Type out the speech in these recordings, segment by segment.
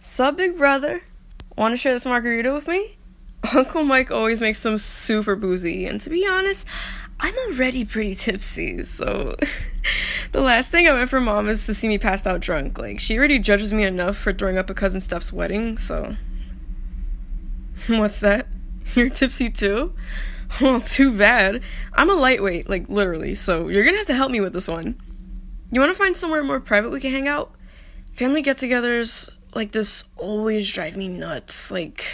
Sup, big brother? Want to share this margarita with me? Uncle Mike always makes them super boozy, and to be honest, I'm already pretty tipsy, so the last thing I want for mom is to see me passed out drunk. Like, she already judges me enough for throwing up at cousin Steph's wedding, so... What's that? You're tipsy too? Well, too bad. I'm a lightweight, like, literally, so you're gonna have to help me with this one. You wanna find somewhere more private we can hang out? Family get-togethers like this always drive me nuts, like...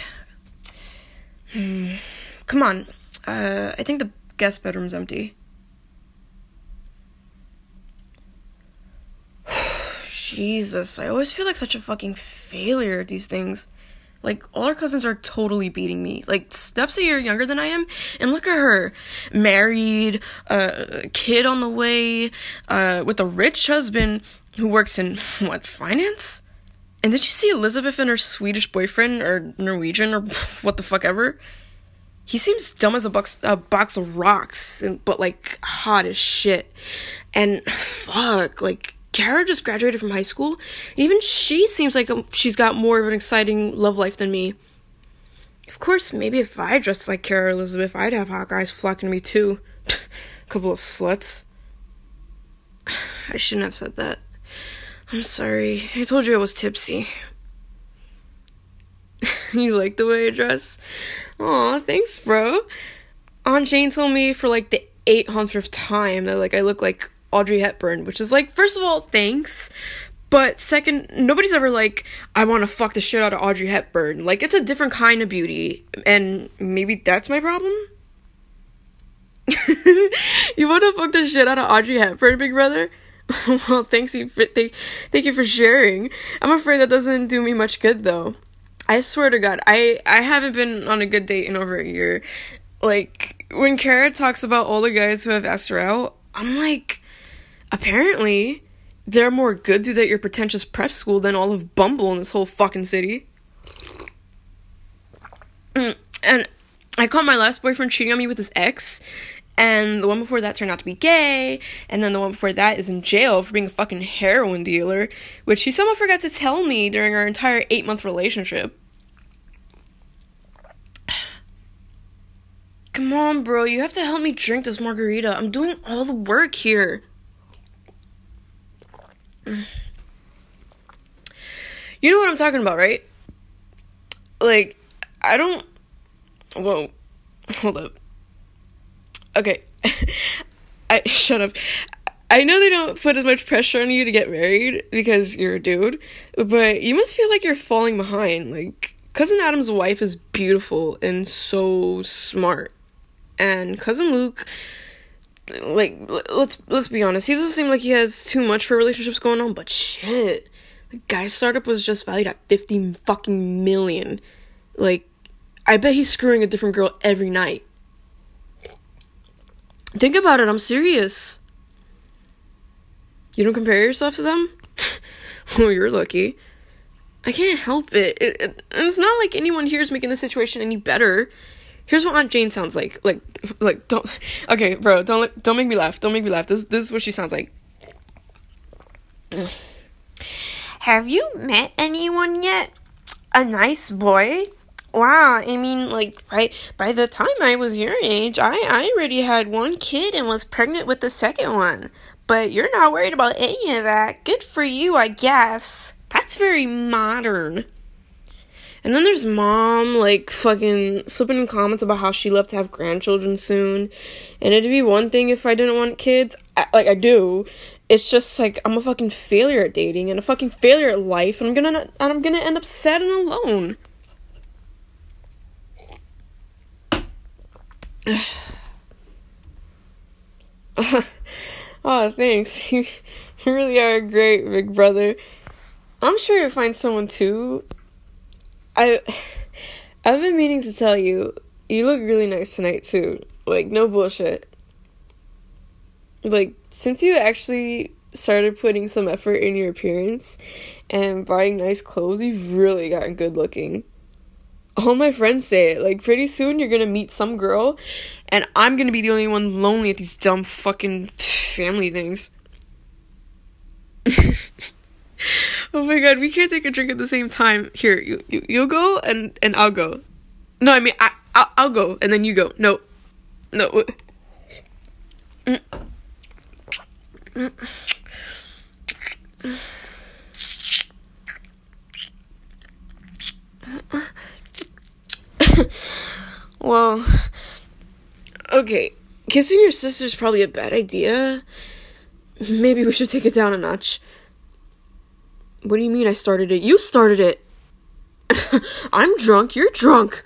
Come on. I think the guest bedroom's empty. Jesus, I always feel like such a fucking failure at these things. Like, all our cousins are totally beating me. Like, Steph's a year younger than I am, and look at her. Married, kid on the way, with a rich husband who works in, finance? And did you see Elizabeth and her Swedish boyfriend, or Norwegian, or what the fuck ever? He seems dumb as a box of rocks, but, like, hot as shit. And, fuck, like... Kara just graduated from high school. Even she seems like she's got more of an exciting love life than me. Of course, maybe if I dressed like Kara Elizabeth, I'd have hot guys flocking to me too. Couple of sluts. I shouldn't have said that. I'm sorry. I told you I was tipsy. You like the way I dress? Aw, thanks, bro. Aunt Jane told me for like the 800th time that like I look like Audrey Hepburn, which is like, first of all, thanks, but second, nobody's ever like, I want to fuck the shit out of Audrey Hepburn. Like, it's a different kind of beauty, and maybe that's my problem? You want to fuck the shit out of Audrey Hepburn, big brother? Well, thank you for sharing. I'm afraid that doesn't do me much good, though. I swear to God, I haven't been on a good date in over a year. Like, when Kara talks about all the guys who have asked her out, I'm like... Apparently, there are more good dudes at your pretentious prep school than all of Bumble in this whole fucking city. And I caught my last boyfriend cheating on me with his ex, and the one before that turned out to be gay, and then the one before that is in jail for being a fucking heroin dealer, which he somehow forgot to tell me during our entire 8-month relationship. Come on, bro, you have to help me drink this margarita. I'm doing all the work here. You know what I'm talking about, right? Like, I don't... Whoa. Hold up. Okay. Shut up. I know they don't put as much pressure on you to get married because you're a dude, but you must feel like you're falling behind. Like, Cousin Adam's wife is beautiful and so smart. And Cousin Luke... Like, let's be honest, he doesn't seem like he has too much for relationships going on, but shit, the guy's startup was just valued at 50 fucking million. Like, I bet he's screwing a different girl every night. Think about it, I'm serious. You don't compare yourself to them? Well, you're lucky. I can't help it. It's not like anyone here is making the situation any better. Here's what Aunt Jane sounds like. Like, don't... Okay, bro, don't make me laugh. Don't make me laugh. This is what she sounds like. Have you met anyone yet? A nice boy? Wow, I mean, like, by the time I was your age, I already had one kid and was pregnant with the second one. But you're not worried about any of that. Good for you, I guess. That's very modern. And then there's mom, like, fucking slipping in comments about how she loved to have grandchildren soon. And it'd be one thing if I didn't want kids. I do. It's just, like, I'm a fucking failure at dating and a fucking failure at life. And I'm gonna end up sad and alone. Oh, thanks. You really are a great big brother. I'm sure you'll find someone, too. I've been meaning to tell you, you look really nice tonight, too. Like, no bullshit. Like, since you actually started putting some effort in your appearance and buying nice clothes, you've really gotten good looking. All my friends say it. Like, pretty soon you're gonna meet some girl, and I'm gonna be the only one lonely at these dumb fucking family things. Oh my god, we can't take a drink at the same time. Here, you'll go and I'll go. No, I mean I'll go and then you go. No. Well, okay. Kissing your sister's probably a bad idea. Maybe we should take it down a notch. What do you mean I started it? You started it. I'm drunk. You're drunk.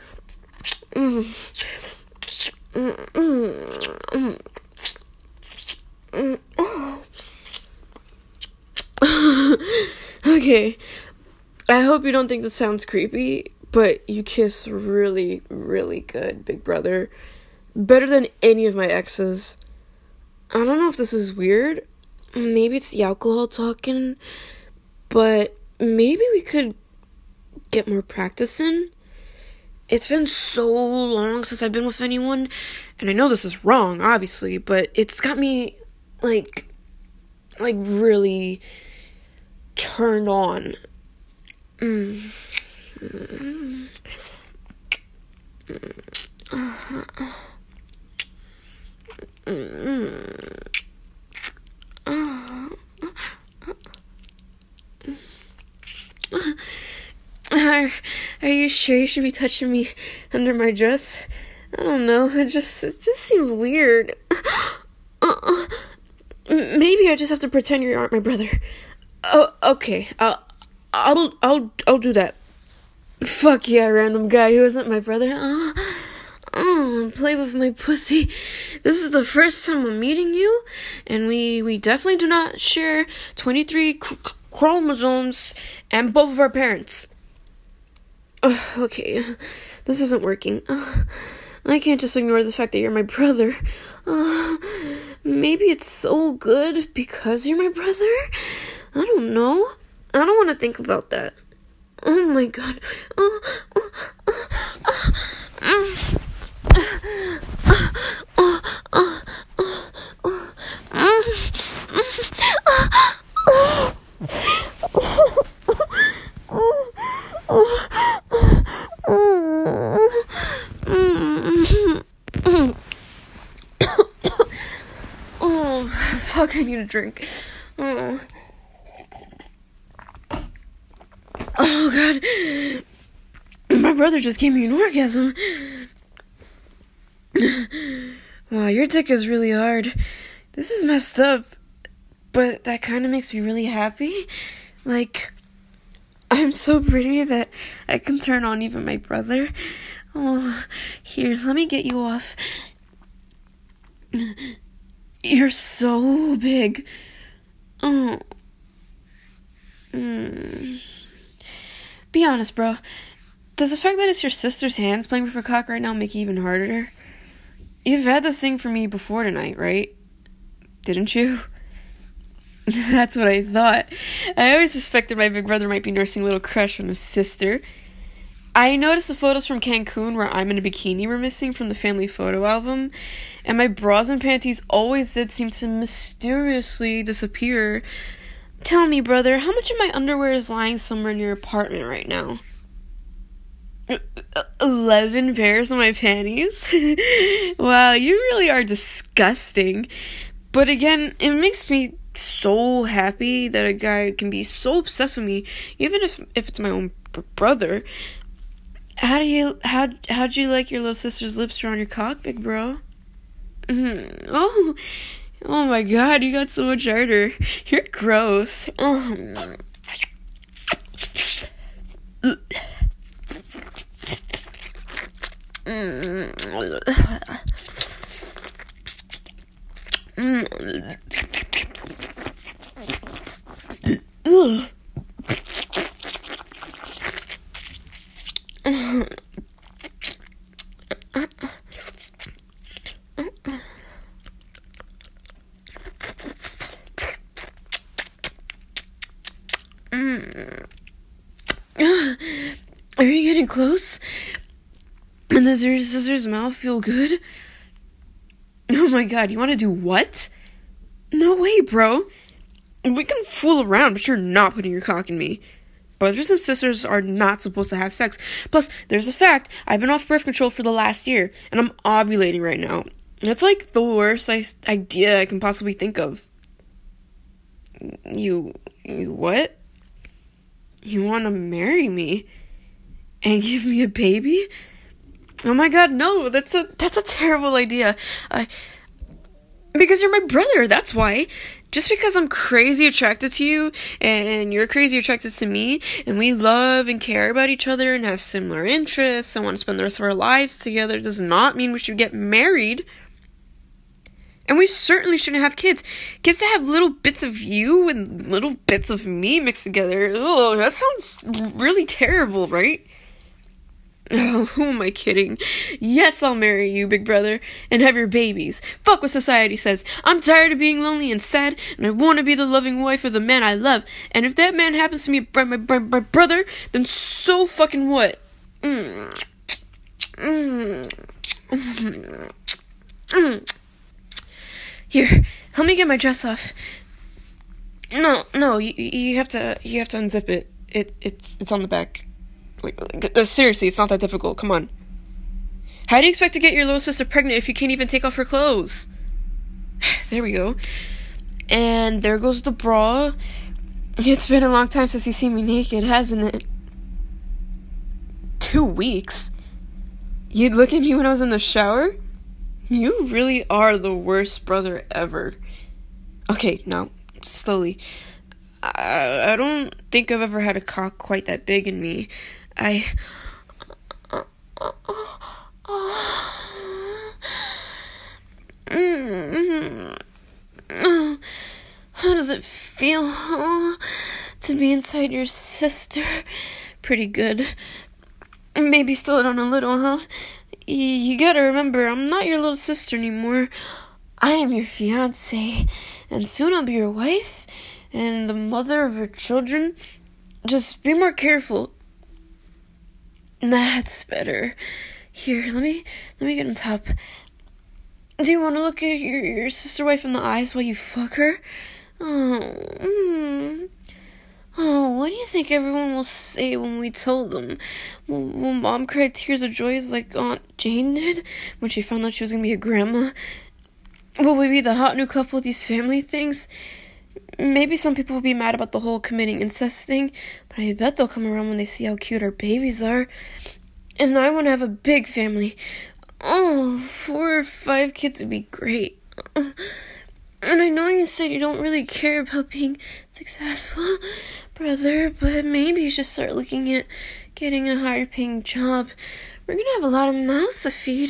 Okay. I hope you don't think this sounds creepy, but you kiss really, really good, big brother. Better than any of my exes. I don't know if this is weird. Maybe it's the alcohol talking, but maybe we could get more practice in. It's been so long since I've been with anyone, and I know this is wrong, obviously, but it's got me, like really turned on. Are you sure you should be touching me under my dress? I don't know. It just seems weird. Maybe I just have to pretend you aren't my brother. Oh, okay. I'll do that. Fuck yeah, random guy who isn't my brother. Play with my pussy. This is the first time I'm meeting you, and we definitely do not share 23 chromosomes and both of our parents. Okay, this isn't working. I can't just ignore the fact that you're my brother. Maybe it's so good because you're my brother? I don't know. I don't want to think about that. Oh my god. Oh, fuck, I need a drink. Oh god. My brother just gave me an orgasm. Wow, your dick is really hard. This is messed up. But that kind of makes me really happy. Like, I'm so pretty that I can turn on even my brother. Oh, here, let me get you off. You're so big. Oh. Be honest, bro. Does the fact that it's your sister's hands playing with her cock right now make it even harder? You've had this thing for me before tonight, right? Didn't you? That's what I thought. I always suspected my big brother might be nursing a little crush on his sister. I noticed the photos from Cancun where I'm in a bikini were missing from the family photo album, and my bras and panties always did seem to mysteriously disappear. Tell me, brother, how much of my underwear is lying somewhere in your apartment right now? 11 pairs of my panties? Wow, you really are disgusting. But again, it makes me so happy that a guy can be so obsessed with me, even if it's my own brother. How'd you like your little sister's lips around your cock, big bro? Oh my god, you got so much harder. You're gross. Are you getting close? And does your sister's mouth feel good? Oh my god, you want to do what? No way, bro. We can fool around, but you're not putting your cock in me. Brothers and sisters are not supposed to have sex. Plus, there's a fact. I've been off birth control for the last year, and I'm ovulating right now. And it's like the worst idea I can possibly think of. You what? You want to marry me and give me a baby? Oh my god, no, that's a terrible idea. Because you're my brother, that's why. Just because I'm crazy attracted to you, and you're crazy attracted to me, and we love and care about each other and have similar interests and want to spend the rest of our lives together, does not mean we should get married. And we certainly shouldn't have kids. Kids that have little bits of you and little bits of me mixed together. Oh, that sounds really terrible, right? Oh, who am I kidding? Yes, I'll marry you, big brother, and have your babies. Fuck what society says. I'm tired of being lonely and sad, and I want to be the loving wife of the man I love. And if that man happens to be my brother, then so fucking what? Here, help me get my dress off. No, you have to unzip it. It's on the back. Seriously, it's not that difficult. Come on. How do you expect to get your little sister pregnant if you can't even take off her clothes? There we go. And there goes the bra. It's been a long time since you've seen me naked, hasn't it? 2 weeks? You'd look at me when I was in the shower? You really are the worst brother ever. Okay, now, slowly. I don't think I've ever had a cock quite that big in me. How does it feel to be inside your sister? Pretty good. Maybe still down a little, huh? You gotta remember, I'm not your little sister anymore. I am your fiancé, and soon I'll be your wife and the mother of your children. Just be more careful. That's better. Here, let me get on top. Do you want to look at your sister wife in the eyes while you fuck her? Oh, what do you think everyone will say when we tell them? Will Mom cry tears of joy like Aunt Jane did when she found out she was going to be a grandma? Will we be the hot new couple with these family things? Maybe some people will be mad about the whole committing incest thing, but I bet they'll come around when they see how cute our babies are. And I want to have a big family. Oh, 4 or 5 kids would be great. And I know you said you don't really care about being successful, brother, but maybe you should start looking at getting a higher paying job. We're gonna have a lot of mouths to feed.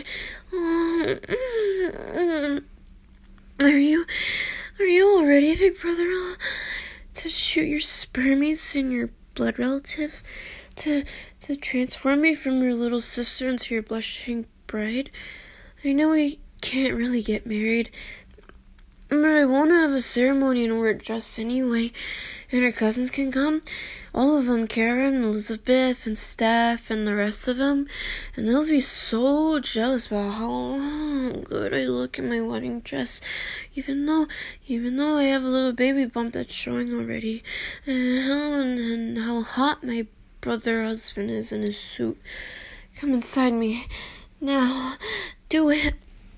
Are you all ready, big brother, to shoot your spermies in your blood relative? To transform me from your little sister into your blushing bride? I know we can't really get married, but I want to have a ceremony and wear a dress anyway, and our cousins can come. All of them, Karen, Elizabeth, and Steph, and the rest of them. And they'll be so jealous about how good I look in my wedding dress. Even though I have a little baby bump that's showing already. And how hot my brother husband is in his suit. Come inside me. Now. Do it.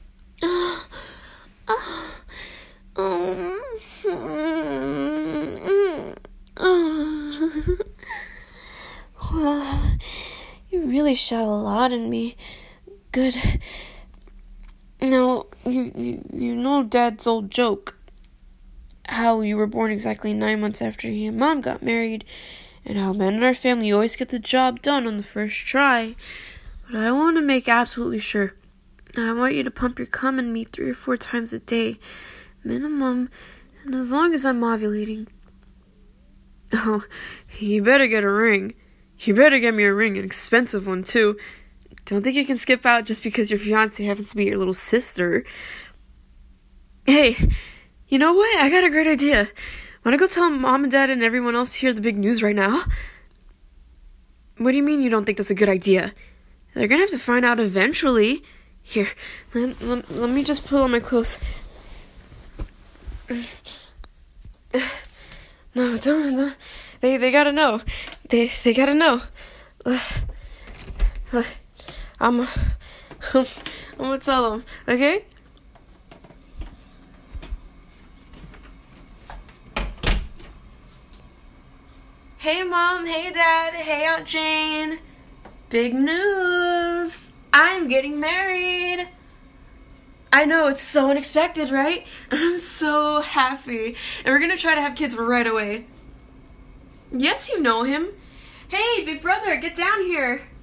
Well, you really shot a lot in me. Good. Now, you know Dad's old joke. How you were born exactly 9 months after he and Mom got married, and how men in our family always get the job done on the first try. But I want to make absolutely sure. I want you to pump your cum in me 3 or 4 times a day, minimum, and as long as I'm ovulating. Oh, you better get a ring. You better get me a ring, an expensive one, too. Don't think you can skip out just because your fiancé happens to be your little sister. Hey, you know what? I got a great idea. Wanna go tell Mom and Dad and everyone else here the big news right now? What do you mean you don't think that's a good idea? They're gonna have to find out eventually. Here, let me just pull on my clothes. No, don't. They gotta know. They gotta know. I'm gonna tell them, okay? Hey Mom, hey Dad, hey Aunt Jane. Big news! I'm getting married! I know, it's so unexpected, right? And I'm so happy. And we're gonna try to have kids right away. Yes, you know him. Hey, big brother, get down here.